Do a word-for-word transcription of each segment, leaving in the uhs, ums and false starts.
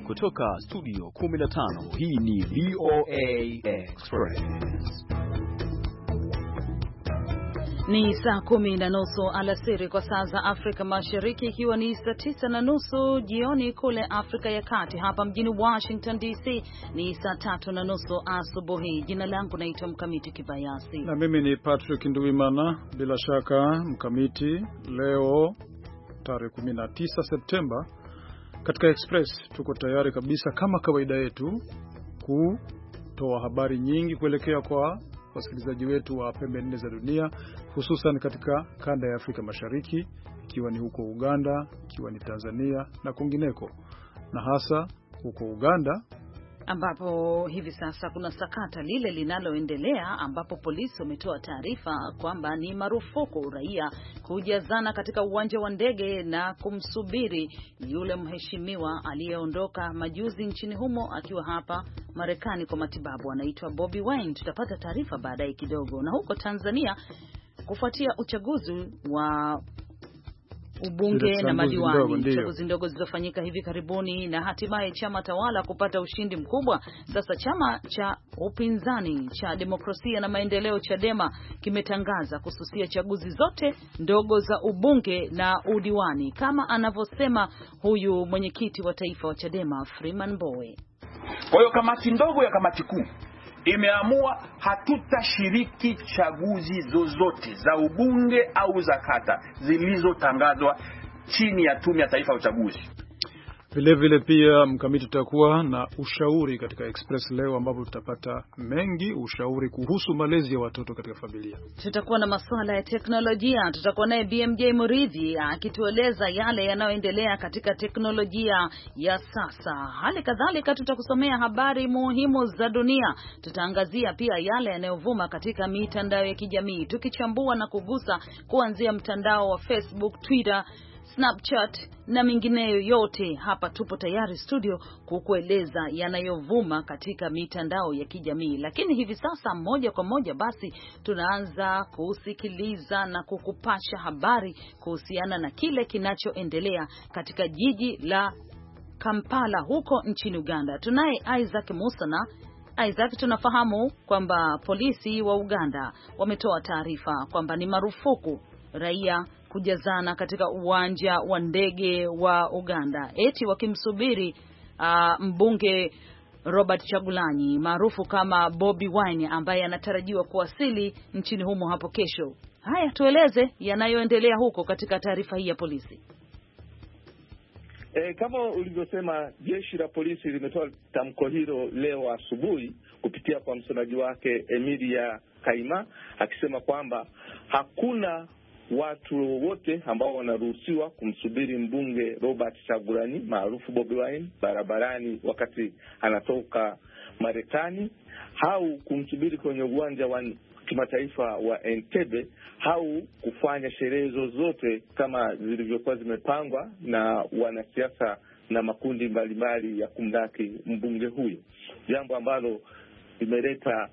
Kutoka studio kumi na tano, hii ni V O A Express. Ni saa kumi na nusu alasiri kwa saa za Afrika Mashariki, ikiwa ni saa tisa na nusu jioni kule Afrika ya Kati. Hapa mjini Washington D C ni saa tatu na nusu asubuhi. Jina langu naitwa Mkamiti Kibayasi. Na mimi ni Patrick Nduwimana. Bila shaka Mkamiti, leo tarehe kumi na tisa Septemba, katika Express tuko tayari kabisa kama kawaida yetu kutoa habari nyingi kuelekea kwa wasikilizaji wetu wa pembe nne za dunia, hususan katika kanda ya Afrika Mashariki, ikiwa ni huko Uganda, ikiwa ni Tanzania na kwingineko. Na hasa huko Uganda ambapo hivi sasa kuna sakata lile linaloendelea, ambapo polisi wametoa taarifa kwamba ni marufuku raia kujazana katika uwanja wa ndege na kumsubiri yule mheshimiwa aliyeondoka majuzi nchini humo akiwa hapa Marekani kwa matibabu, anaitwa Bobi Wine. Tutapata taarifa baadaye kidogo. Na huko Tanzania, kufuatia uchaguzi wa ubunge na madiwani, chaguzi ndogo zilizofanyika hivi karibuni na hatimaye chama tawala kupata ushindi mkubwa, sasa chama cha upinzani cha Demokrasia na Maendeleo Chadema kimetangaza kususia chaguzi zote ndogo za ubunge na udiwani, kama anavyosema huyu mwenyekiti wa taifa wa Chadema Freeman Mbowe. Kwa hiyo kamati ndogo ya kamati kuu imeamua hatutashiriki chaguzi zozote za ubunge au za kata zilizotangazwa chini ya Tume ya Taifa ya Uchaguzi. Vile vile pia Mkamiti, tutakuwa na ushauri katika Express leo, ambapo tutapata mengi ushauri kuhusu malezi ya watoto katika familia. Tutakuwa na masuala ya teknolojia, tutakuwa naye B M J Muridhi akitueleza yale yanayoendelea katika teknolojia ya sasa. Hali kadhalika tutakusomea habari muhimu za dunia. Tutaangazia pia yale yanayovuma katika mitandao ya kijamii, tukichambua na kugusa kuanzia mtandao wa Facebook, Twitter, Snapchat na mingineyo yote. Hapa tupo tayari studio kukueleza yanayovuma katika mitandao ya kijamii. Lakini hivi sasa moja kwa moja basi tunaanza kusikiliza na kukupasha habari kuhusiana na kile kinachoendelea katika jiji la Kampala huko nchini Uganda. Tunaye Isaac Musa. Na Isaac, tunafahamu kwamba polisi wa Uganda wametoa taarifa kwamba ni marufuku raia kujazana katika uwanja wa ndege wa Uganda, eti wakimsubiri uh, mbunge Robert Chagulanyi maarufu kama Bobi Wine, ambaye anatarajiwa kuwasili nchini humo hapo kesho. Haya, tueleze yanayoendelea huko katika taarifa hii ya polisi. E, kama ulivyosema, jeshi la polisi limetoa tamko hilo leo asubuhi kupitia kwa msemaji wake Emilia Kaima, akisema kwamba hakuna watu wote ambao wanaruhusiwa kumsubiri mbunge Robert Chagulanyi maarufu Bobi Wine barabarani wakati anatoka Marekani, au kumsubiri kwenye uwanja wa kimataifa wa Entebbe, au kufanya sherehe zozote kama zilivyokuwa zimepangwa na wanasiasa na makundi mbalimbali ya kumdaki mbunge huyo, jambo ambalo limeleta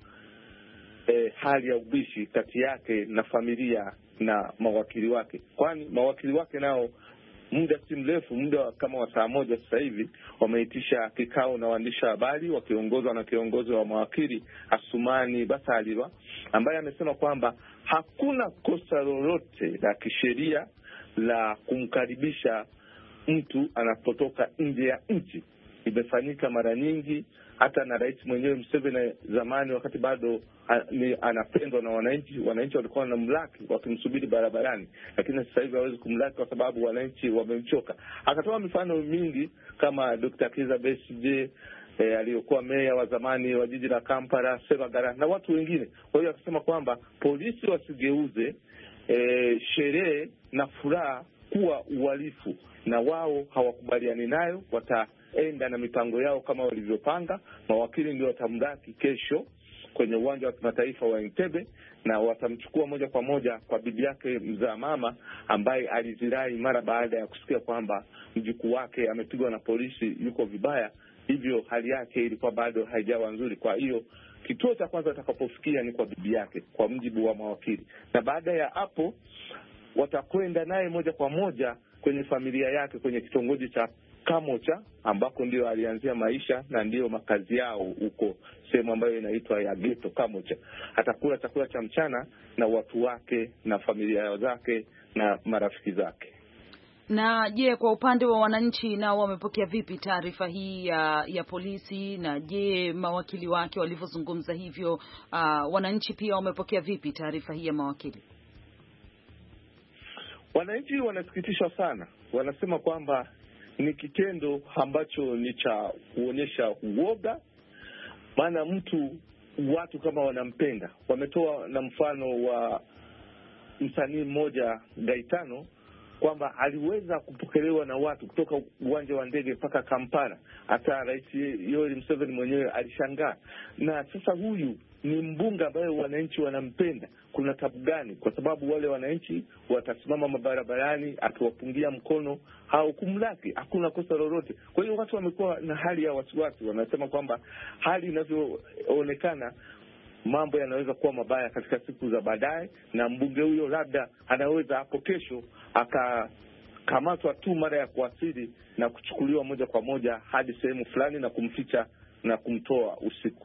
eh, hali ya ubishi kati yake na familia na mawakili wake, kwani mawakili wake nao muda si mrefu, muda kama wa saa moja sasa hivi, wameitisha kikao na waandishi wa habari wakiongozwa na kiongozi wa mawakili Asumani Basalirwa, ambaye amesema kwamba hakuna kosa lolote la kisheria la kumkaribisha mtu anapotoka nje ya nchi. Imefanyika mara nyingi, hata na rais mwenyewe Museveni zamani, wakati bado anapendwa na wananchi, wananchi walikuwa wanamlaki wakimsubiri barabarani, lakini sasa hivi hawezi kumlaki kwa sababu wananchi wamemchoka. Akatoa mifano mingi kama Doctor Kizza Besigye e, aliyokuwa meya wa zamani wa jiji la Kampala, Sebagara na watu wengine. Kwa hiyo akasema kwamba polisi wasigeuze e, sherehe na furaha kuwa uhalifu, na wao hawakubaliani nayo, wataenda na mipango yao kama walivyopanga. Mawakili ndio watamdaki kesho kwenye uwanja wa kimataifa wa Entebbe, na watamchukua moja kwa moja kwa bibi yake mzaa mama, ambaye alizirai mara baada ya kusikia kwamba mjukuu wake amepigwa na polisi, yuko vibaya, hivyo hali yake ilikuwa bado haijawa nzuri. Kwa hiyo kituo cha kwanza atakapofikia ni kwa bibi yake, kwa mjibu wa mawakili, na baada ya hapo watakwenda naye moja kwa moja kwenye familia yake kwenye kitongoji cha Kamocha ambako ndio alianzia maisha na ndio makazi yao huko sehemu ambayo inaitwa ya ghetto Kamocha. Atakula chakula cha mchana na watu wake na familia zake na marafiki zake. Na je, kwa upande wa wananchi nao wamepokea vipi taarifa hii ya, ya polisi? Na je, mawakili wake walivyozungumza hivyo, uh, wananchi pia wamepokea vipi taarifa hii ya mawakili? Wananchi wanasikitishwa sana. Wanasema kwamba ni kitendo ambacho ni cha kuonyesha uoga, maana mtu watu kama wanampenda. Wametoa na mfano wa msanii mmoja Gaitano kwamba aliweza kupokelewa na watu kutoka uwanja wa ndege mpaka Kampala. Hata Rais Yoweri Museveni mwenyewe alishangaa. Na sasa huyu ni mbunge ambaye wananchi wanampenda. Kuna tabu gani? Kwa sababu wale wananchi watasimama mabarabarani akiwapungia mkono au kumlaki, hakuna kosa lolote. Kwa hiyo watu wamekuwa na hali ya wasiwasi. Wanasema kwamba hali inavyoonekana, mambo yanaweza kuwa mabaya katika siku za baadaye, na mbunge huyo labda anaweza hapo kesho akakamatwa tu mara ya kuasili na kuchukuliwa moja kwa moja hadi sehemu fulani na kumficha na kumtoa usiku.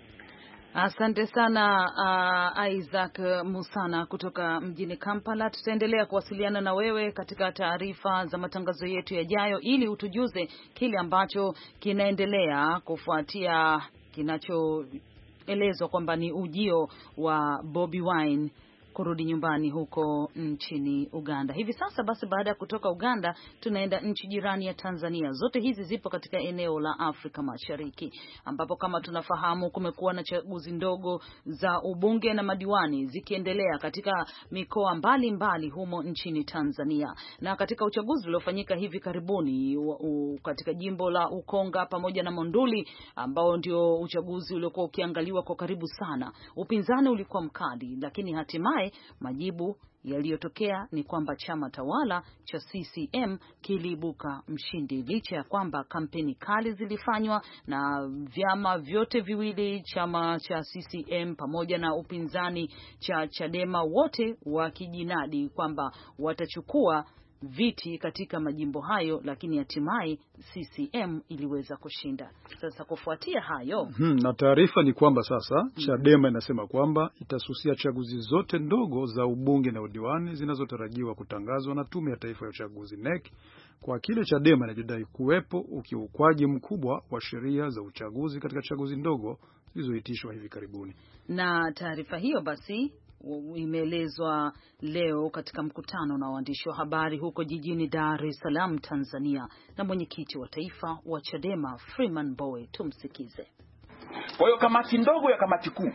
Asante sana uh, Isaac Musana kutoka mjini Kampala. Tutaendelea kuwasiliana na wewe katika taarifa za matangazo yetu yajayo ili utujuze kile ambacho kinaendelea kufuatia kinachoelezwa kwamba ni ujio wa Bobi Wine kurudi nyumbani huko nchini Uganda. Hivi sasa basi, baada ya kutoka Uganda tunaenda nchi jirani ya Tanzania. Zote hizi zipo katika eneo la Afrika Mashariki, ambapo kama tunafahamu kumekuwa na chaguzi ndogo za ubunge na madiwani zikiendelea katika mikoa mbalimbali mbali humo nchini Tanzania. Na katika uchaguzi uliofanyika hivi karibuni u, u, katika jimbo la Ukonga pamoja na Monduli, ambao ndio uchaguzi uliokuwa ukiangaliwa kwa karibu sana, upinzani ulikuwa mkali, lakini hatimaye majibu yaliyotokea ni kwamba chama tawala cha C C M kiliibuka mshindi, licha ya kwamba kampeni kali zilifanywa na vyama vyote viwili, chama cha C C M pamoja na upinzani cha Chadema, wote wakijinadi kwamba watachukua viti katika majimbo hayo, lakini hatimaye C C M iliweza kushinda. Sasa kufuatia hayo hmm, na taarifa ni kwamba sasa hmm, Chadema inasema kwamba itasusia chaguzi zote ndogo za ubunge na udiwani zinazotarajiwa kutangazwa na Tume ya Taifa ya Uchaguzi N E C, kwa kile Chadema inajidai kuwepo ukiukwaji mkubwa wa sheria za uchaguzi katika chaguzi ndogo zilizoitishwa hivi karibuni. Na taarifa hiyo basi imeelezwa leo katika mkutano na waandishi wa habari huko jijini Dar es Salaam, Tanzania, na mwenyekiti wa taifa wa Chadema Freeman Mbowe. Tumsikize. Kwa hiyo kamati ndogo ya kamati kuu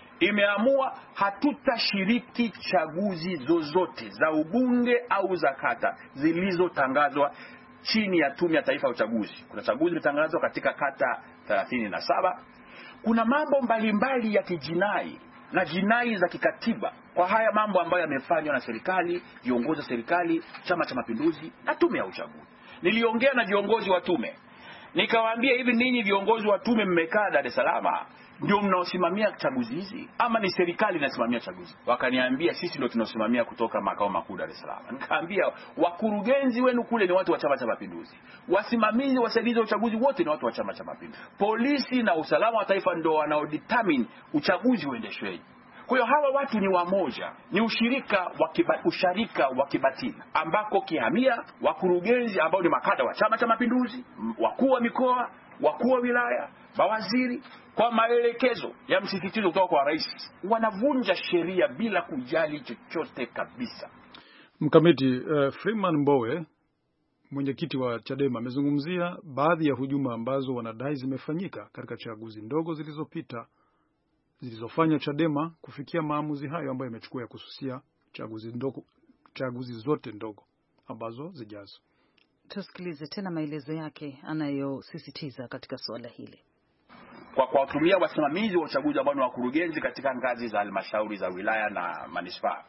imeamua hatutashiriki chaguzi zozote za ubunge au za kata zilizotangazwa chini ya Tume ya Taifa ya Uchaguzi. Kuna chaguzi zilizotangazwa katika kata thelathini na saba. Kuna mambo mbalimbali ya kijinai na jinai za kikatiba kwa haya mambo ambayo yamefanywa na serikali, viongozi wa serikali, Chama cha Mapinduzi na Tume ya Uchaguzi. Niliongea na viongozi wa tume, nikawaambia, hivi ninyi viongozi wa tume mmekaa Dar es Salaam ndio mnaosimamia chaguzi hizi ama ni serikali inasimamia chaguzi? Wakaniambia sisi ndio tunaosimamia kutoka makao makuu Dar es Salaam. Nikaambia wakurugenzi wenu kule ni watu wa Chama cha Mapinduzi, wasimamizi wasaidizi wa uchaguzi wote ni watu wa Chama cha Mapinduzi, polisi na usalama wa taifa ndio wanaodetermine uchaguzi uendeshweje. Kwa hiyo hawa watu ni wamoja, ni ushirika wa kiba, usharika wa kibatili ambako kihamia wakurugenzi ambao ni makada wa Chama cha Mapinduzi, wakuu wa mikoa, wakuu wa wilaya, mawaziri, kwa maelekezo ya msisitizo kutoka kwa rais, wanavunja sheria bila kujali chochote kabisa. Mkamiti, uh, Freeman Mbowe, mwenyekiti wa Chadema, amezungumzia baadhi ya hujuma ambazo wanadai zimefanyika katika chaguzi ndogo zilizopita zilizofanya Chadema kufikia maamuzi hayo ambayo imechukua ya kususia chaguzi ndogo, chaguzi zote ndogo ambazo zijazo. Tusikilize tena maelezo yake anayosisitiza katika suala hili. Kwa kuwatumia wasimamizi wa uchaguzi ambao ni wakurugenzi katika ngazi za halmashauri za wilaya na manispaa,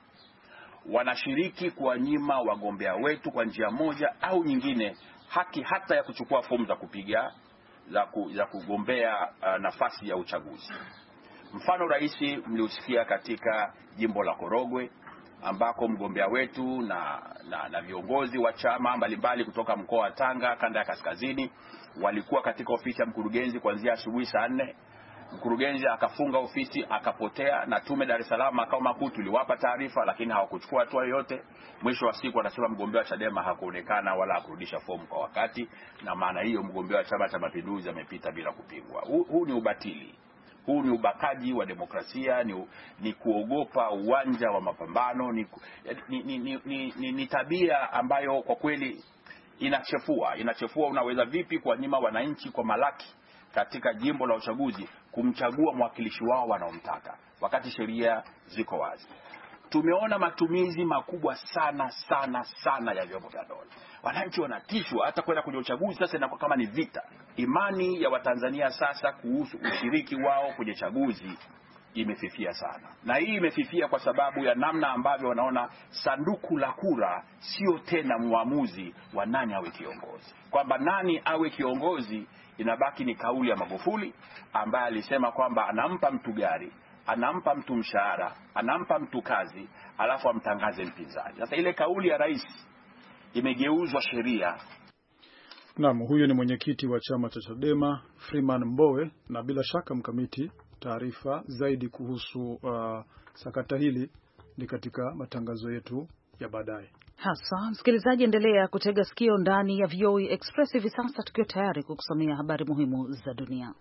wanashiriki kuwanyima wagombea wetu kwa njia moja au nyingine haki hata ya kuchukua fomu za kupiga za, ku, za kugombea uh, nafasi ya uchaguzi. Mfano rahisi mliusikia katika jimbo la Korogwe, ambako mgombea wetu na, na, na viongozi wa chama mbalimbali kutoka mkoa wa Tanga kanda ya kaskazini walikuwa katika ofisi ya mkurugenzi kuanzia asubuhi saa nne. Mkurugenzi akafunga ofisi akapotea, na tume Dar es Salaam makao makuu tuliwapa taarifa lakini hawakuchukua hatua yoyote. Mwisho wa siku anasema mgombea wa Chadema hakuonekana wala hakurudisha fomu kwa wakati, na maana hiyo mgombea wa Chama cha Mapinduzi amepita bila kupingwa. Huu, huu ni ubatili. Huu ni ubakaji wa demokrasia, ni, ni kuogopa uwanja wa mapambano, ni, ni, ni, ni, ni, ni, ni tabia ambayo kwa kweli inachefua. Inachefua. Unaweza vipi kuwanyima wananchi kwa malaki katika jimbo la uchaguzi kumchagua mwakilishi wao wanaomtaka wakati sheria ziko wazi? Tumeona matumizi makubwa sana sana sana ya vyombo vya dola. Wananchi wanatishwa hata kwenda kwenye uchaguzi. Sasa inakuwa kama ni vita. Imani ya Watanzania sasa kuhusu ushiriki wao kwenye chaguzi imefifia sana, na hii imefifia kwa sababu ya namna ambavyo wanaona sanduku la kura sio tena muamuzi wa nani awe kiongozi. Kwamba nani awe kiongozi inabaki ni kauli ya Magufuli ambaye alisema kwamba anampa mtu gari, anampa mtu mshahara, anampa mtu kazi, alafu amtangaze mpinzani. Sasa ile kauli ya rais imegeuzwa sheria. Naam, huyo ni mwenyekiti wa chama cha Chadema Freeman Mbowe, na bila shaka mkamiti, taarifa zaidi kuhusu uh, sakata hili ni katika matangazo yetu ya baadaye. Hasa msikilizaji, endelea kutega sikio ndani ya V O A Express hivi sasa, tukiwa tayari kukusomea habari muhimu za dunia.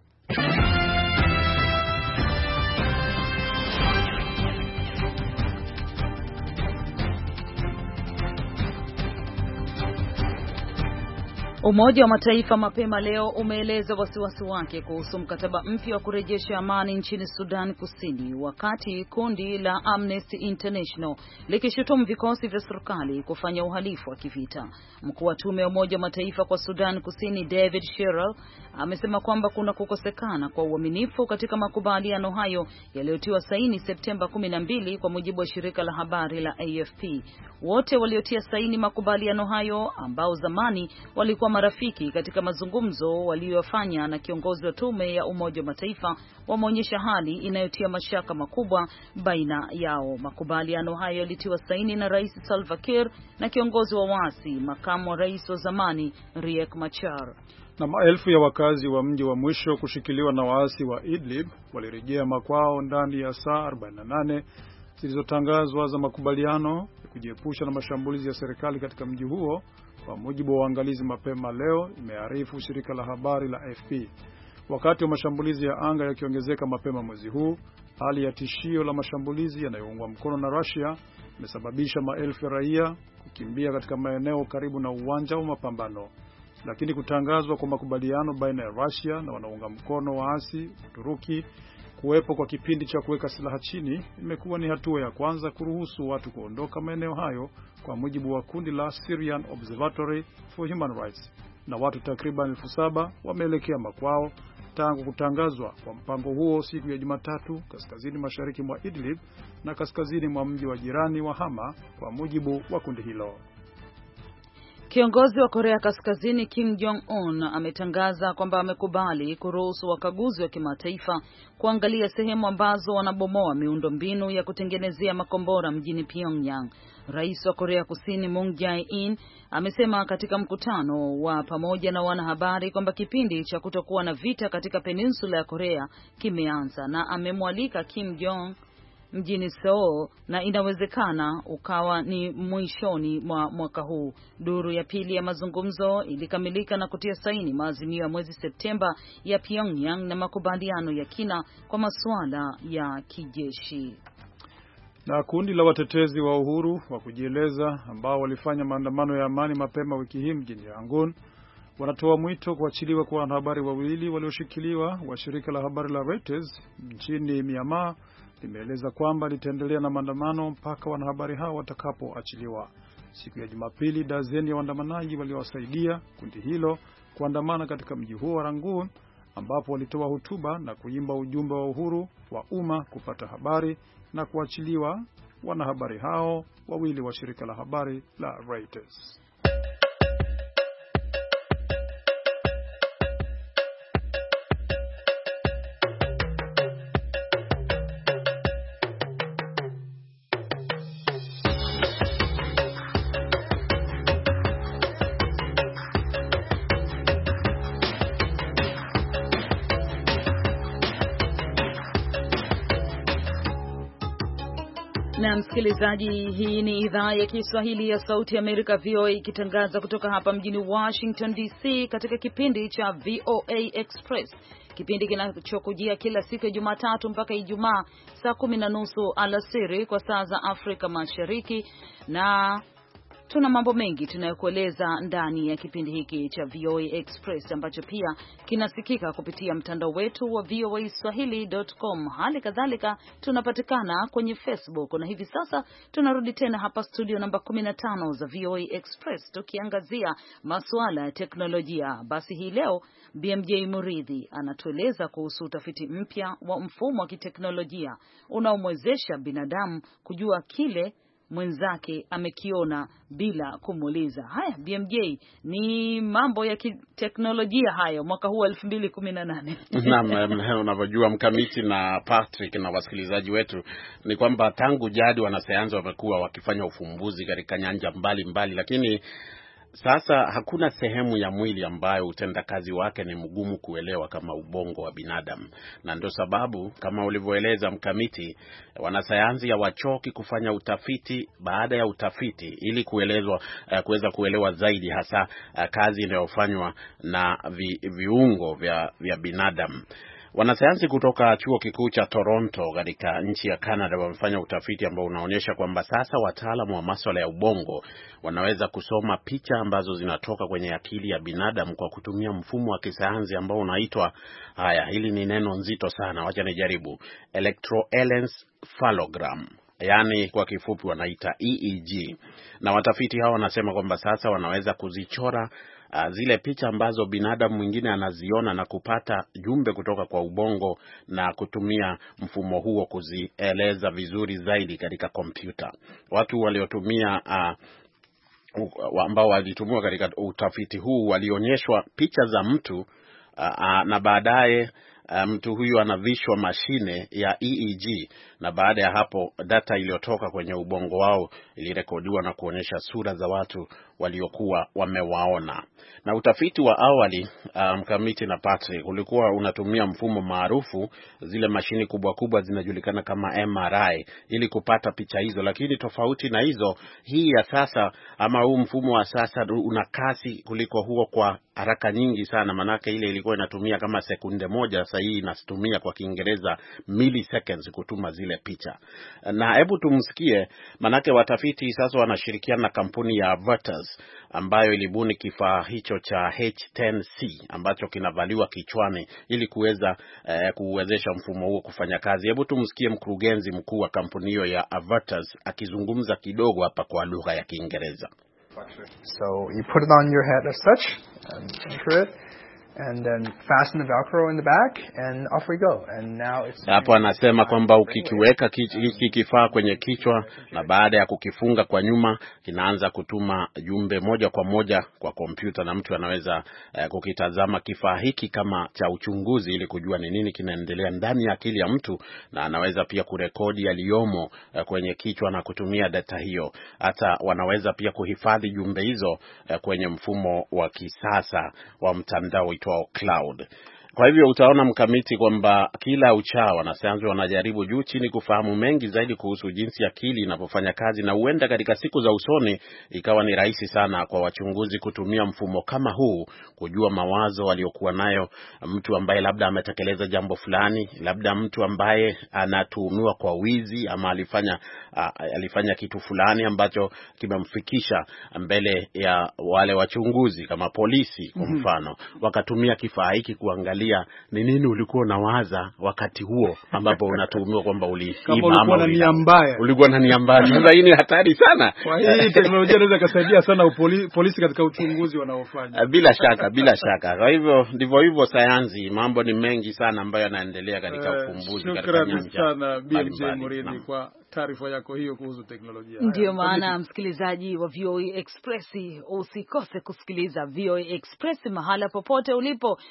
Umoja wa Mataifa mapema leo umeeleza wasiwasi wake kuhusu mkataba mpya wa kurejesha amani nchini Sudan Kusini, wakati kundi la Amnesty International likishutumu vikosi vya serikali kufanya uhalifu wa kivita. Mkuu wa tume ya Umoja wa Mataifa kwa Sudan Kusini David Sherrill amesema kwamba kuna kukosekana kwa uaminifu katika makubaliano hayo yaliyotiwa saini Septemba kumi na mbili, kwa mujibu wa shirika la habari la A F P. Wote waliotia saini makubaliano hayo ambao zamani walikuwa marafiki katika mazungumzo waliyofanya na kiongozi wa tume ya Umoja wa Mataifa wameonyesha hali inayotia mashaka makubwa baina yao. Makubaliano hayo yalitiwa saini na Rais Salva Kiir na kiongozi wa waasi, makamu wa rais wa zamani Riek Machar. Na maelfu ya wakazi wa mji wa mwisho kushikiliwa na waasi wa Idlib walirejea makwao ndani ya saa arobaini na nane zilizotangazwa za makubaliano ya kujiepusha na mashambulizi ya serikali katika mji huo, kwa mujibu wa waangalizi mapema leo, imearifu shirika la habari la A F P. Wakati wa mashambulizi ya anga yakiongezeka mapema mwezi huu, hali ya tishio la mashambulizi yanayoungwa mkono na Russia imesababisha maelfu ya raia kukimbia katika maeneo karibu na uwanja wa mapambano. Lakini kutangazwa kwa makubaliano baina ya Russia na wanaunga mkono waasi Uturuki kuwepo kwa kipindi cha kuweka silaha chini imekuwa ni hatua ya kwanza kuruhusu watu kuondoka maeneo hayo, kwa mujibu wa kundi la Syrian Observatory for Human Rights. Na watu takriban elfu saba wameelekea makwao tangu kutangazwa kwa mpango huo siku ya Jumatatu, kaskazini mashariki mwa Idlib na kaskazini mwa mji wa jirani wa Hama, kwa mujibu wa kundi hilo. Kiongozi wa Korea Kaskazini Kim Jong-un ametangaza kwamba amekubali kuruhusu wakaguzi wa kimataifa kuangalia sehemu ambazo wanabomoa miundombinu ya kutengenezea makombora mjini Pyongyang. Rais wa Korea Kusini Moon Jae-in amesema katika mkutano wa pamoja na wanahabari kwamba kipindi cha kutokuwa na vita katika peninsula ya Korea kimeanza, na amemwalika Kim Jong mjini Seoul na inawezekana ukawa ni mwishoni mwa mwaka huu. Duru ya pili ya mazungumzo ilikamilika na kutia saini maazimio ya mwezi Septemba ya Pyongyang na makubaliano ya kina kwa masuala ya kijeshi. Na kundi la watetezi wa uhuru wa kujieleza ambao walifanya maandamano ya amani mapema wiki hii mjini Yangon wanatoa mwito kuachiliwa kwa wanahabari wawili walioshikiliwa wa shirika la habari la Reuters nchini Myanmar. Limeeleza kwamba litaendelea na maandamano mpaka wanahabari hao watakapoachiliwa. Siku ya Jumapili, dazeni ya waandamanaji waliowasaidia kundi hilo kuandamana katika mji huo wa Rangoon, ambapo walitoa hotuba na kuimba ujumbe wa uhuru wa umma kupata habari na kuachiliwa wanahabari hao wawili wa shirika la habari la Reuters. Na msikilizaji, hii ni idhaa ya Kiswahili ya Sauti ya Amerika V O A ikitangaza kutoka hapa mjini Washington D C katika kipindi cha V O A Express. Kipindi kinachokujia kila siku ya Jumatatu mpaka Ijumaa saa kumi na nusu alasiri kwa saa za Afrika Mashariki, na tuna mambo mengi tunayokueleza ndani ya kipindi hiki cha V O A Express ambacho pia kinasikika kupitia mtandao wetu wa V O A swahili dot com. Hali kadhalika tunapatikana kwenye Facebook, na hivi sasa tunarudi tena hapa studio namba kumi na tano za V O A Express tukiangazia masuala ya teknolojia. Basi hii leo B M J Muridhi anatueleza kuhusu utafiti mpya wa mfumo wa kiteknolojia unaomwezesha binadamu kujua kile mwenzake amekiona bila kumuuliza. Haya B M J, ni mambo ya kiteknolojia hayo mwaka huu elfu mbili kumi na nane. Naam, unavyojua Mkamiti na Patrick na wasikilizaji wetu, ni kwamba tangu jadi wanasayansi wamekuwa wakifanya ufumbuzi katika nyanja mbalimbali mbali, lakini sasa hakuna sehemu ya mwili ambayo utendakazi wake ni mgumu kuelewa kama ubongo wa binadamu. Na ndio sababu kama ulivyoeleza Mkamiti, wanasayansi hawachoki kufanya utafiti baada ya utafiti ili kuelezwa uh, kuweza kuelewa zaidi hasa uh, kazi inayofanywa na vi, viungo vya, vya binadamu. Wanasayansi kutoka chuo kikuu cha Toronto katika nchi ya Canada wamefanya utafiti ambao unaonyesha kwamba sasa wataalamu wa masuala ya ubongo wanaweza kusoma picha ambazo zinatoka kwenye akili ya binadamu kwa kutumia mfumo wa kisayansi ambao unaitwa, haya, hili ni neno nzito sana, wacha nijaribu, electroencephalogram, yani kwa kifupi wanaita E E G. Na watafiti hao wanasema kwamba sasa wanaweza kuzichora Uh, zile picha ambazo binadamu mwingine anaziona na kupata jumbe kutoka kwa ubongo na kutumia mfumo huo kuzieleza vizuri zaidi katika kompyuta. Watu waliotumia uh, ambao walitumia katika utafiti huu walionyeshwa picha za mtu uh, uh, na baadaye mtu um, huyu anavishwa mashine ya E E G, na baada ya hapo data iliyotoka kwenye ubongo wao ilirekodiwa na kuonyesha sura za watu waliokuwa wamewaona. Na utafiti wa awali Mkamiti um, na Patrick ulikuwa unatumia mfumo maarufu, zile mashini kubwa kubwa zinajulikana kama M R I, ili kupata picha hizo. Lakini tofauti na hizo, hii ya sasa ama huu mfumo wa sasa una kasi kuliko huo kwa haraka nyingi sana, manake ile ilikuwa inatumia kama sekunde moja, sasa hii inatumia kwa Kiingereza milliseconds kutuma zile picha. Na hebu tumsikie, manake watafiti sasa wanashirikiana na kampuni ya Averters ambayo ilibuni kifaa hicho cha H ten C ambacho kinavaliwa kichwani ili kuweza eh, kuwezesha mfumo huo kufanya kazi. Hebu tumsikie mkurugenzi mkuu wa kampuni hiyo ya Averters akizungumza kidogo hapa kwa lugha ya Kiingereza. So you put it on your head as such and enter it, and then fasten the velcro in the back and off we go. And now it's hapo anasema kwamba ukikiweka hiki kifaa kwenye kichwa na baada ya kukifunga kwa nyuma kinaanza kutuma jumbe moja kwa moja kwa kompyuta, na mtu anaweza uh, kukitazama kifaa hiki kama cha uchunguzi ili kujua ni nini kinaendelea ndani ya akili ya mtu, na anaweza pia kurekodi yaliyomo uh, kwenye kichwa na kutumia data hiyo. Hata wanaweza pia kuhifadhi jumbe hizo uh, kwenye mfumo wa kisasa wa mtandao cloud. Kwa hivyo utaona Mkamiti kwamba kila uchao wanasayansi wanajaribu juu chini kufahamu mengi zaidi kuhusu jinsi akili inapofanya kazi, na huenda katika siku za usoni ikawa ni rahisi sana kwa wachunguzi kutumia mfumo kama huu kujua mawazo waliokuwa nayo mtu ambaye labda ametekeleza jambo fulani, labda mtu ambaye anatuhumiwa kwa wizi ama alifanya uh, alifanya kitu fulani ambacho kimemfikisha mbele ya wale wachunguzi kama polisi kwa mfano, mm-hmm. wakatumia kifaa hiki kuangalia ni nini ulikuwa unawaza wakati huo ambapo unatuhumiwa kwamba uliiba ama nia mbaya. Ulikuwa na nia mbaya. Sasa hii ni hatari sana. Kwa hii teknolojia inaweza kusaidia sana upoli, polisi katika uchunguzi wanaofanya. Bila shaka, bila shaka. Kwa hivyo ndivyo hivyo sayansi, mambo ni mengi sana ambayo yanaendelea katika uh, ufumbuzi katika nyanja. Shukrani sana B M J Muridhi kwa taarifa yako hiyo kuhusu teknolojia. Ndio maana msikilizaji wa V O A Express usikose kusikiliza V O A Express mahala popote ulipo.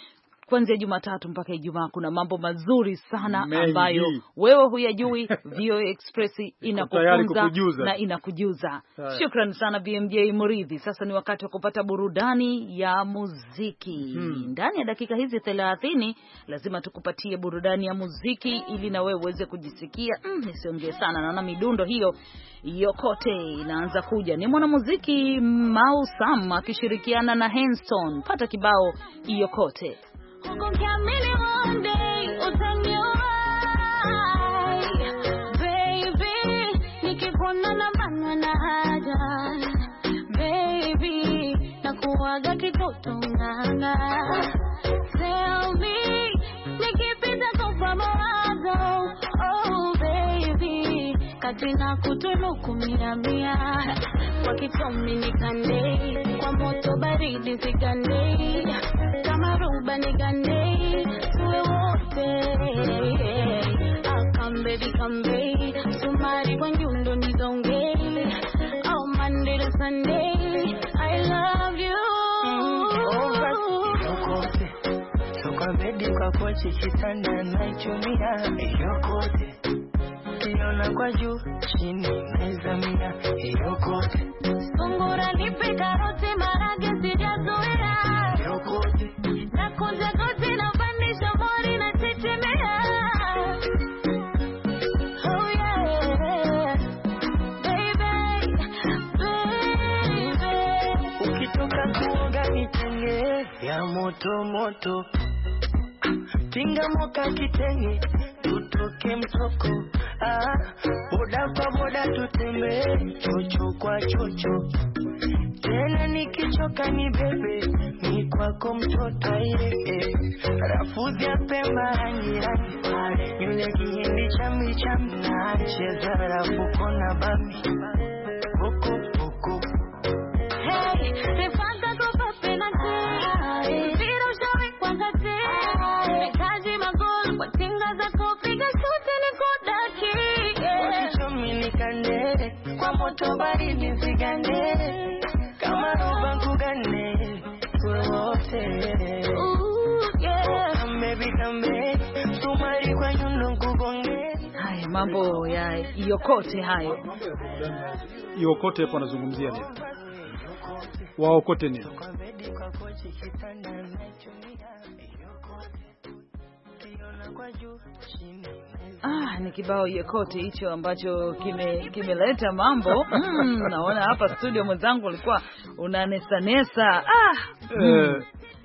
kuanzia Jumatatu mpaka Ijumaa. Kuna mambo mazuri sana Mengi ambayo wewe huyajui. V O A Express inakufunza na inakujuza. Shukrani sana B M J Muridhi. Sasa ni wakati wa kupata burudani ya muziki. Hmm. Ndani ya dakika hizi thelathini lazima tukupatie burudani ya muziki ili na wewe uweze kujisikia. Mm, nisiongee sana, naona midundo hiyo yokote inaanza kuja. Ni mwanamuziki Mau Sam akishirikiana na Henston. Pata kibao yokote. Baby, nikikuona na maana na haja. Baby, nakuaga kitoto nganga. Tell me, nikipita kwa mawazo. Oh baby, katina kutunuku mia mia. Wakitomi nikande, kwa moto baridi zigande. Kama ruba nigande, tuwe wote. Ah, come baby, come baby. Sumari kwa nyundo nizonge. Oh, Monday to Sunday, I love you. Yokote, soka bedi kwa kochi kitanda naichumia. Yokote, kiona kwa juu, chini naizamia. Yokote, sungura nipe karoti marage sijazoea. yokote, nakunja goti na pandisha mori na chechemea. Oh yeah, baby, baby. ukitoka kuoga nitenge ya moto moto. Tinga moka kitenge, tutoke mtoko. Ah, boda kwa boda tutembe, chocho kwa chocho. Tena nikichoka ni bebe, ni kwako mtoto ile. Rafudhi ya pemba rangi rangi, yule kihindi chambi chambi. Cheza rafuko na bami, boko boko. Hey, nifanga kupa penalty. Zero shawi kwa zate. Nikaji magol kwa tinga za kupiga shute ni kudaki. Wakichomi nikande, kwa moto baridi zigande. Kama roba kugane, tuwe wote. Ooh, yeah. Come baby, come baby. Sumari kwa nyundo kugonge. Haya mambo ya yokote hayo. Yokote hapo anazungumzia nini? Waokote nini? Ah, ni kibao yokote hicho ambacho kime kimeleta mambo. Mm, naona hapa studio mwenzangu alikuwa unanesa nesa. Ah. Mm.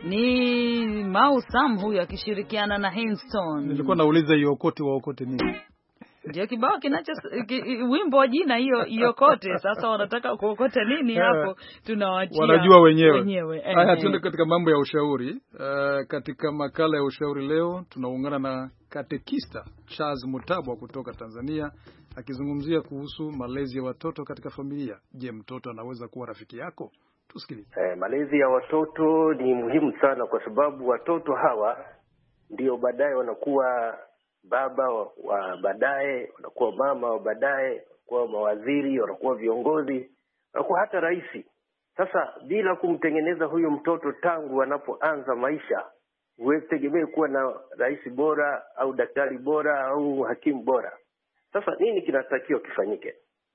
Ni Mau Sam huyu akishirikiana na Henston. Nilikuwa nauliza yokote waokote nini? Ndio kibao kinacho ki, wimbo wa jina hiyo yokote. Sasa wanataka kuokota nini hapo? Tunawaachia wanajua wenyewe. wenyewe. Haya, tuende katika mambo ya ushauri. Uh, katika makala ya ushauri leo tunaungana na katekista Charles Mutabwa kutoka Tanzania akizungumzia kuhusu malezi ya watoto katika familia. Je, mtoto anaweza kuwa rafiki yako? Tusikilize. Eh, malezi ya watoto ni muhimu sana kwa sababu watoto hawa ndio baadaye wanakuwa baba wa, wa baadaye, wanakuwa mama wa baadaye, wanakuwa mawaziri, wanakuwa viongozi, wanakuwa hata rais. Sasa bila kumtengeneza huyo mtoto tangu anapoanza maisha, huwezi tegemea kuwa na rais bora au daktari bora au hakimu bora. Sasa nini kinatakiwa kifanyike?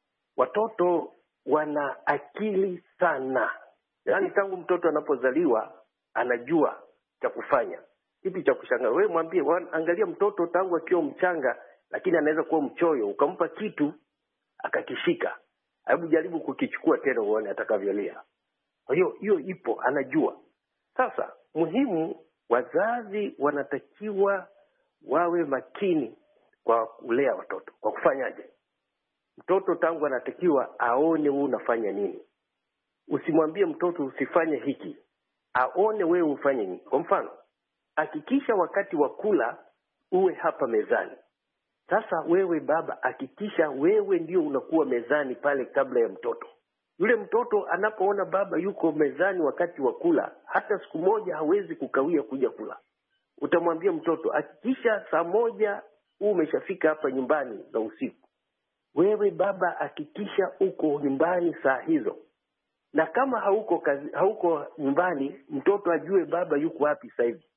Watoto wana akili sana. Yaani tangu mtoto anapozaliwa anajua cha kufanya. Kipi cha kushangaa? Wewe mwambie, angalia mtoto tangu akiwa mchanga lakini anaweza kuwa mchoyo, ukampa kitu akakishika. Hebu jaribu kukichukua tena uone atakavyolia. Kwa hiyo hiyo ipo, anajua. Sasa muhimu, wazazi wanatakiwa wawe makini kwa kulea watoto. Kwa kufanyaje? Mtoto tangu anatakiwa aone wewe unafanya nini. Usimwambie mtoto usifanye hiki, aone wewe ufanye nini. Kwa mfano, hakikisha wakati wa kula uwe hapa mezani. Sasa wewe baba, hakikisha wewe ndio unakuwa mezani pale kabla ya mtoto. Yule mtoto anapoona baba yuko mezani wakati wa kula, hata siku moja hawezi kukawia kuja kula. Utamwambia mtoto, hakikisha saa moja umeshafika hapa nyumbani za usiku. Wewe baba, hakikisha uko nyumbani saa hizo. Na kama hauko kazi, hauko nyumbani, mtoto ajue baba yuko wapi sasa hivi.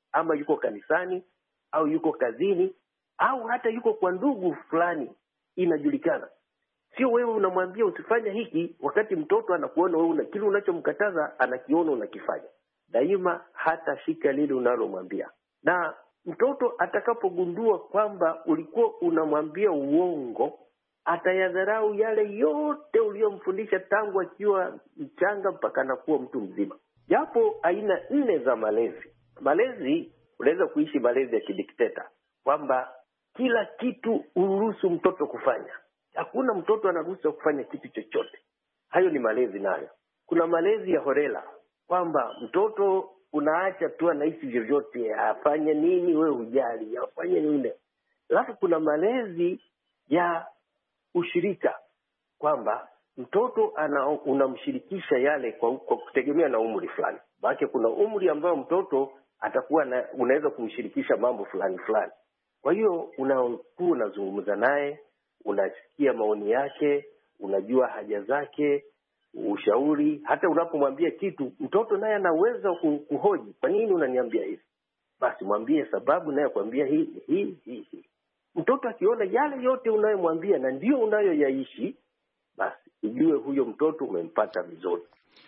ama yuko kanisani au yuko kazini au hata yuko kwa ndugu fulani, inajulikana. Sio wewe unamwambia usifanye hiki wakati mtoto anakuona wewe una kile unachomkataza anakiona unakifanya. Daima hata shika lile unalomwambia. Na mtoto atakapogundua kwamba ulikuwa unamwambia uongo, atayadharau yale yote uliyomfundisha tangu akiwa mchanga mpaka anakuwa mtu mzima. Japo aina nne za malezi. Malezi, unaweza kuishi malezi ya kidikteta, kwamba kila kitu uruhusu mtoto kufanya. Hakuna mtoto anaruhusiwa kufanya kitu chochote. Hayo ni malezi nayo. Kuna malezi ya horela, kwamba mtoto unaacha tu anaishi vyovyote, afanye nini wewe hujali, afanye nini. Alafu kuna malezi ya ushirika, kwamba mtoto ana unamshirikisha yale kwa, kwa kutegemea na umri fulani. Maana kuna umri ambao mtoto atakuwa na, unaweza kumshirikisha mambo fulani fulani. Kwa hiyo unakuwa unazungumza naye, unasikia maoni yake, unajua haja zake, ushauri. Hata unapomwambia kitu, mtoto naye anaweza kuhoji, kwa nini unaniambia hivi? Basi mwambie sababu, naye kwambia hii hii hii. Mtoto akiona yale yote unayomwambia na ndio unayoyaishi, basi ujue huyo mtoto umempata vizuri.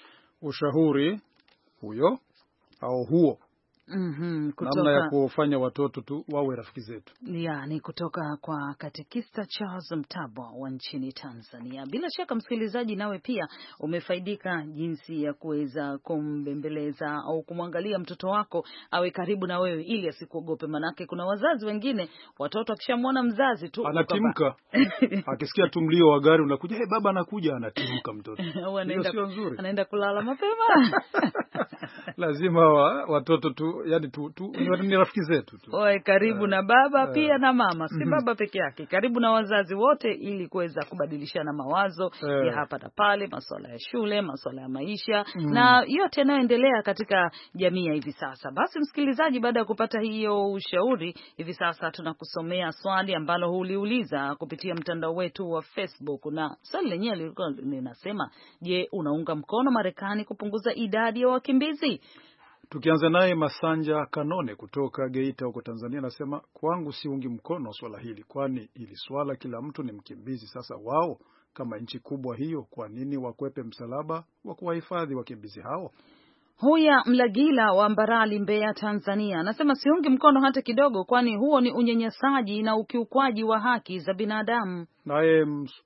Ushauri huyo au huo Mhm, kutoka namna ya kufanya watoto tu wawe rafiki zetu. Ya, ni kutoka kwa katekista Charles Mtabwa wa nchini Tanzania. Bila shaka msikilizaji, nawe pia umefaidika jinsi ya kuweza kumbembeleza au kumwangalia mtoto wako awe karibu na wewe ili asikuogope. Manake kuna wazazi wengine watoto akishamwona mzazi tu anatimka. Akisikia tu mlio wa gari unakuja, hey, baba anakuja, anatimka mtoto. Anaenda, sio nzuri. Anaenda kulala mapema. Lazima wa, watoto tu yani tu, tu ni rafiki zetu tu. Oe, karibu uh, na baba uh, pia na mama, si uh, baba peke yake, karibu na wazazi wote ili kuweza kubadilishana mawazo uh, ya hapa na pale, masuala ya shule, masuala ya maisha uh, na yote yanayoendelea katika jamii hivi sasa. Basi msikilizaji, baada ya kupata hiyo ushauri, hivi sasa tunakusomea swali ambalo uliuliza kupitia mtandao wetu wa Facebook, na swali lenyewe lilikuwa linasema, je, unaunga mkono Marekani kupunguza idadi ya wakimbizi? Tukianza naye Masanja Kanone kutoka Geita huko Tanzania, anasema kwangu siungi mkono swala hili, kwani hili swala kila mtu ni mkimbizi. Sasa wao kama nchi kubwa hiyo, kwa nini wakwepe msalaba wa kuwahifadhi wakimbizi hao? Huya Mlagila wa Mbarali, Mbeya, Tanzania, anasema siungi mkono hata kidogo, kwani huo ni unyanyasaji na ukiukwaji wa haki za binadamu. Naye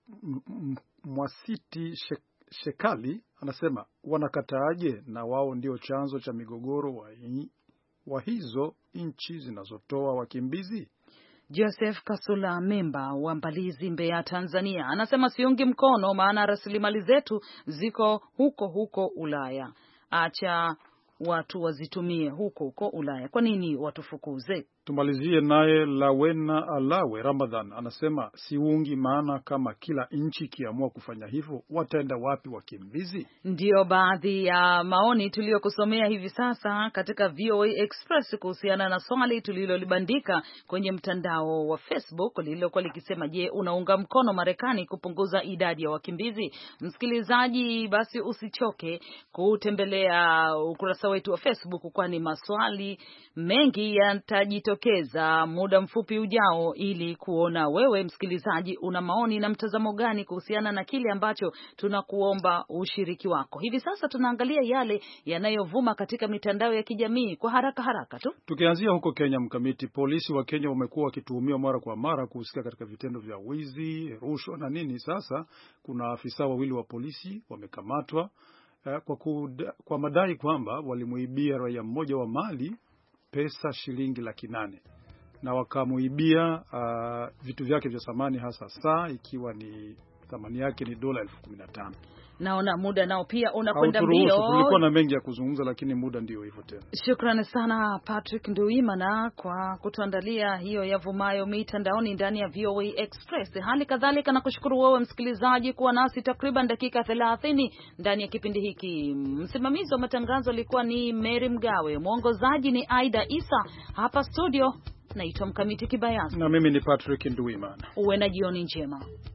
Mwasiti Shek Shekali anasema wanakataaje, na wao ndio chanzo cha migogoro wa, hi, wa hizo nchi zinazotoa wakimbizi. Joseph Kasula Memba wa Mbalizi, Mbeya, Tanzania, anasema siungi mkono, maana rasilimali zetu ziko huko huko Ulaya. Acha watu wazitumie huko huko Ulaya, kwa nini watufukuze? Tumalizie naye Lawena Alawe Ramadhan, anasema siungi, maana kama kila nchi kiamua kufanya hivyo, wataenda wapi wakimbizi? Ndio baadhi ya maoni tuliyokusomea hivi sasa katika V O A Express kuhusiana na swali tulilolibandika kwenye mtandao wa Facebook lililokuwa likisema, je, unaunga mkono Marekani kupunguza idadi ya wakimbizi? Msikilizaji, basi usichoke kutembelea ukurasa wetu wa Facebook, kwani maswali mengi yatajitokeza keza muda mfupi ujao, ili kuona wewe msikilizaji una maoni na mtazamo gani kuhusiana na kile ambacho tunakuomba ushiriki wako. Hivi sasa tunaangalia yale yanayovuma katika mitandao ya kijamii kwa haraka haraka tu. Tukianzia huko Kenya, mkamiti, polisi wa Kenya wamekuwa wakituhumiwa mara kwa mara kuhusika katika vitendo vya wizi, rushwa na nini. Sasa kuna afisa wawili wa polisi wamekamatwa eh, kwa, kuda, kwa madai kwamba walimuibia raia mmoja wa Mali pesa shilingi laki nane na wakamuibia uh, vitu vyake vya thamani, hasa saa ikiwa ni thamani yake ni dola elfu kumi na tano. Naona muda nao pia unakwenda mbio. Tulikuwa na mengi ya kuzungumza, lakini muda ndio hivyo tena. Shukrani sana Patrick Nduimana kwa kutuandalia hiyo yavumayo mitandaoni ndani ya V O A Express. Hali kadhalika na kushukuru wewe msikilizaji kuwa nasi takriban dakika thelathini ndani ya kipindi hiki. Msimamizi wa matangazo alikuwa ni Mary Mgawe, mwongozaji ni Aida Isa. Hapa studio naitwa Mkamiti Kibayasi na mimi ni Patrick Nduimana. Uwe na jioni njema.